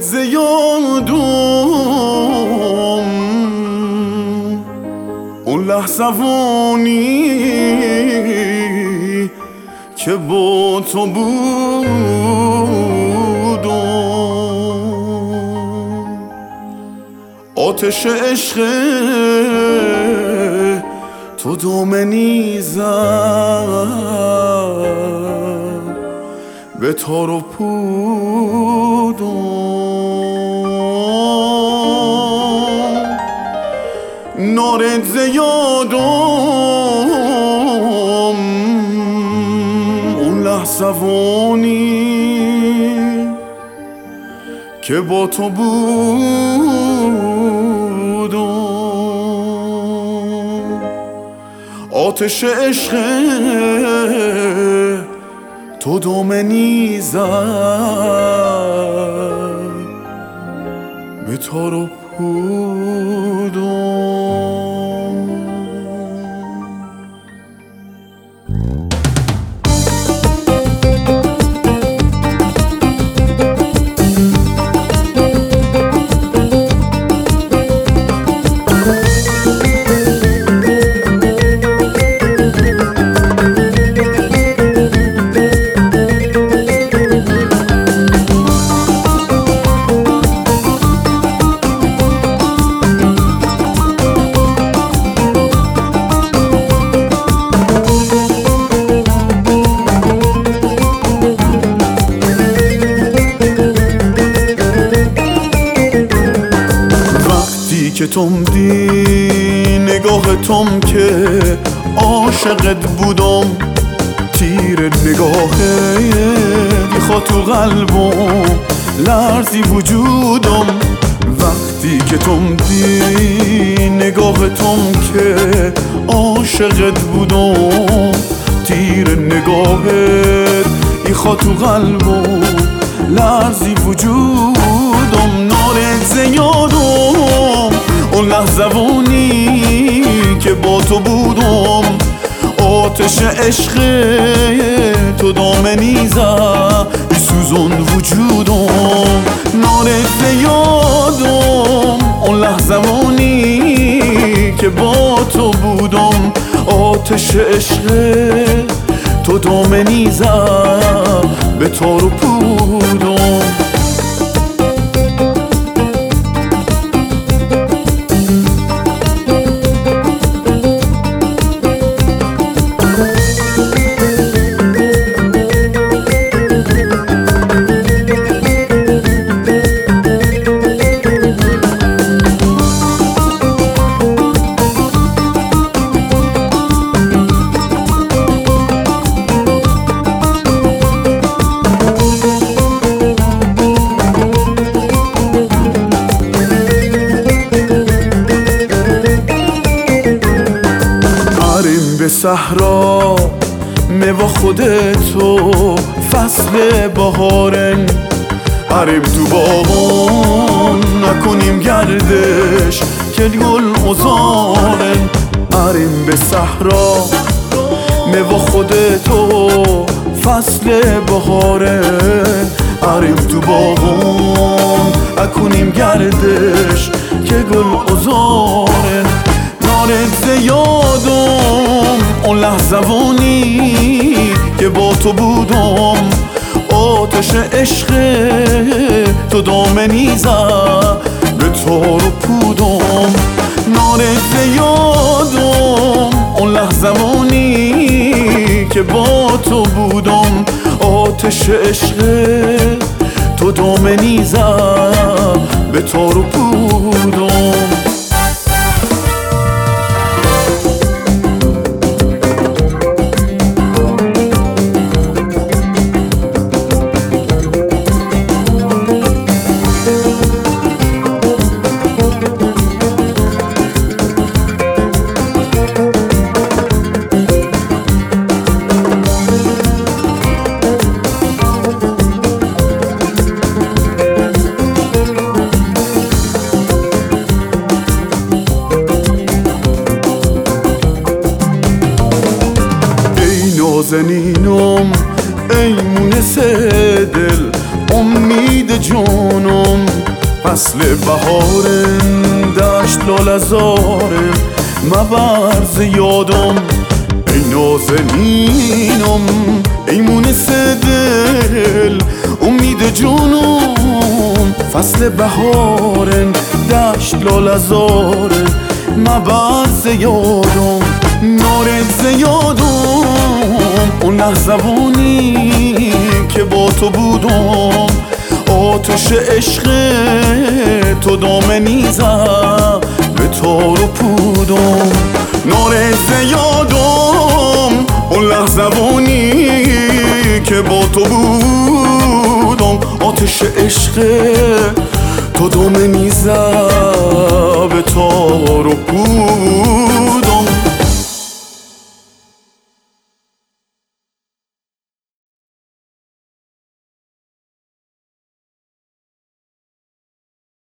زیادم اون لحظوانی که با تو بودم، آتش عشق تو دامنی زد به تار و پودم، نارت زیادم اون لحظوانی که با تو بودم، آتش عشق تو دامنی زد به تار و پودم. که تم دی نگاه تم که عاشقت بودم، تیر نگاهه بیخوا تو قلبم لرزی وجودم. وقتی که تم دی نگاه تم که عاشقت بودم، تیر نگاهت بیخوا تو قلبم لرزی وجودم. نارت زیادم اون لحظوانی که با تو بودم، آتش عشق تو دامنی زد بسوزون وجودم. نارت زیادم اون لحظوانی که با تو بودم، آتش عشق تو دامنی زد به تار و پودم. به صحرا میوه خودتو فصل بهارن، عریم تو باغون نکنیم گردش که گل ازارن. عریم به صحرا میوه خودتو فصل بهارن، عریم تو باغون نکنیم گردش که گل ازارن. نارت زیادم اون لحظوانی که با تو بودم، آتش عشق تو دامنی زد به تار و پودم. نارت زیادم اون لحظوانی که با تو بودم، آتش عشق تو دامنی زد به تار و پودم. نازنینم ای مونس دل، امید جانم فصل بهارم دشت لالزارم مبرز یادم ای نازنینم ای مونس دل امید جونم فصل بهارم دشت لالزارم مبرز یادم نارد یادم اون لحظوانی که با تو بودم آتش عشق تو دامنی زد به تار و پودم نارد یادم اون لحظوانی که با تو بودم آتش عشق تو دامنی زد به تار و پودم